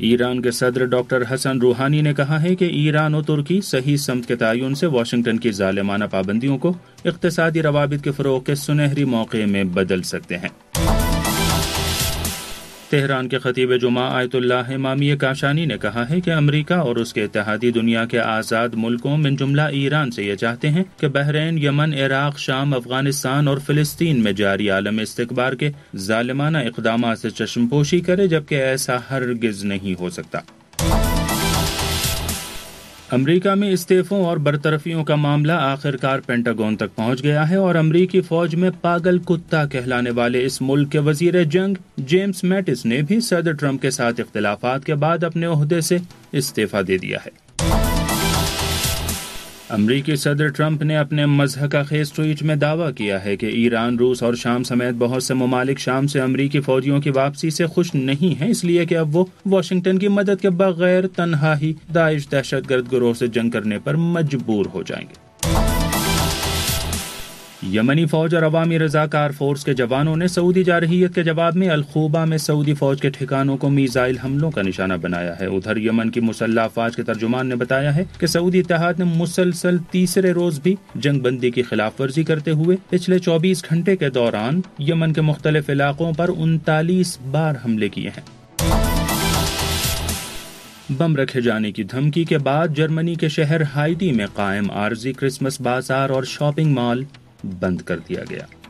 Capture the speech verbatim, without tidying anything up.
ایران کے صدر ڈاکٹر حسن روحانی نے کہا ہے کہ ایران و ترکی صحیح سمت کے تعین سے واشنگٹن کی ظالمانہ پابندیوں کو اقتصادی روابط کے فروغ کے سنہری موقع میں بدل سکتے ہیں۔ تہران کے خطیب جمعہ آیت اللہ امامی کاشانی نے کہا ہے کہ امریکہ اور اس کے اتحادی دنیا کے آزاد ملکوں من جملہ ایران سے یہ چاہتے ہیں کہ بحرین، یمن، عراق، شام، افغانستان اور فلسطین میں جاری عالم استکبار کے ظالمانہ اقدامات سے چشم پوشی کرے، جبکہ ایسا ہرگز نہیں ہو سکتا۔ امریکہ میں استعفوں اور برطرفیوں کا معاملہ آخرکار پینٹاگون تک پہنچ گیا ہے اور امریکی فوج میں پاگل کتا کہلانے والے اس ملک کے وزیر جنگ جیمز میٹس نے بھی صدر ٹرمپ کے ساتھ اختلافات کے بعد اپنے عہدے سے استعفیٰ دے دیا ہے۔ امریکی صدر ٹرمپ نے اپنے مضحکہ خیز ٹویٹ میں دعویٰ کیا ہے کہ ایران، روس اور شام سمیت بہت سے ممالک شام سے امریکی فوجیوں کی واپسی سے خوش نہیں ہیں، اس لیے کہ اب وہ واشنگٹن کی مدد کے بغیر تنہا ہی داعش دہشت گرد گروہ سے جنگ کرنے پر مجبور ہو جائیں گے۔ یمنی فوج اور عوامی رضاکار فورس کے جوانوں نے سعودی جارحیت کے جواب میں الخوبہ میں سعودی فوج کے ٹھکانوں کو میزائل حملوں کا نشانہ بنایا ہے۔ ادھر یمن کی مسلح افواج کے ترجمان نے بتایا ہے کہ سعودی اتحاد نے مسلسل تیسرے روز بھی جنگ بندی کی خلاف ورزی کرتے ہوئے پچھلے چوبیس گھنٹے کے دوران یمن کے مختلف علاقوں پر انتالیس بار حملے کیے ہیں۔ بم رکھے جانے کی دھمکی کے بعد جرمنی کے شہر ہائٹی میں قائم عارضی کرسمس بازار اور شاپنگ مال بند کر دیا گیا۔